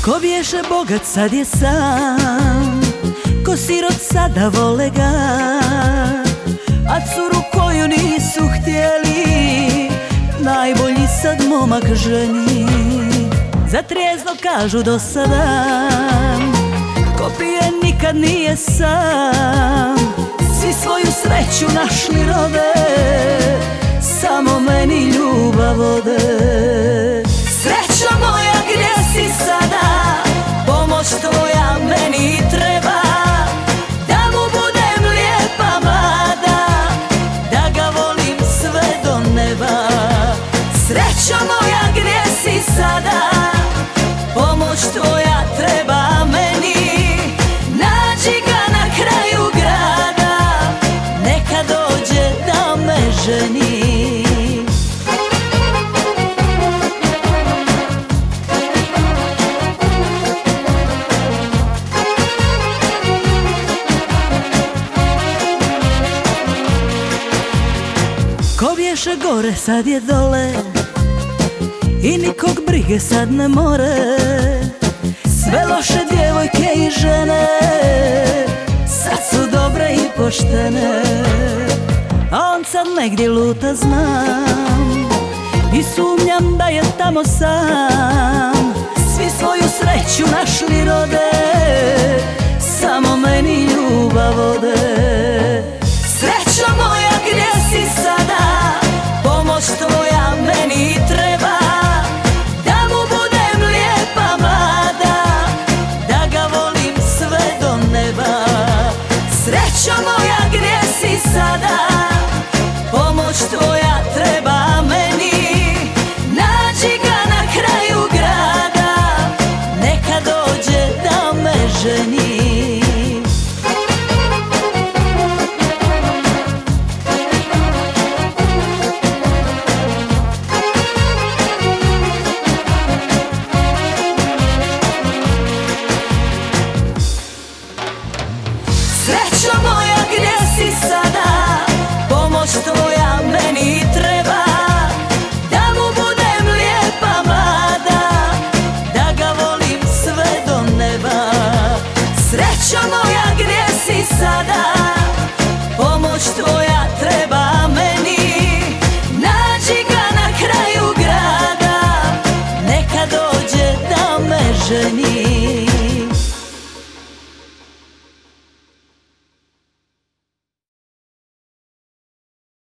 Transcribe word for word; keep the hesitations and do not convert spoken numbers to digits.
Ko bješe bogat sad je sam, ko sirot sada vole ga, a curu koju nisu htjeli najbolji sad momak ženi. Za trijezno kažu do sada, ko pije nikad nije sam. Svi svoju sreću našli rode, samo meni ljubav ode. Srećo moja, gdje si sada? Pomoć tvoja meni treba, da mu budem lijepa mlada, da ga volim sve do neba. Srećo moja, gdje si sada? Pomoć tvoja treba meni, nađi ga na kraju grada, neka dođe da me ženi. Ko bješe gore sad je dole i nikog brige sad ne more. Sve loše djevojke i žene sad su dobre i poštene, a on sad negdje luta znam i sumnjam da je tamo sam. Svi svoju sreću našli rode, samo meni ljubav ode. Srećo moja, gdje si sada? Pomoć tvoja meni treba, da mu budem lijepa mlada, da ga volim sve do neba. Srećo moja, gdje si sada? Pomoć tvoja treba meni, nađi ga na kraju grada, neka dođe da me ženi. Srećo moja, gdje si sada? Pomoć tvoja meni treba, da mu budem lijepa mlada, da ga volim sve do neba. Srećo moja, gdje si sada? Pomoć tvoja treba meni, nađi ga na kraju grada, neka dođe da me ženi.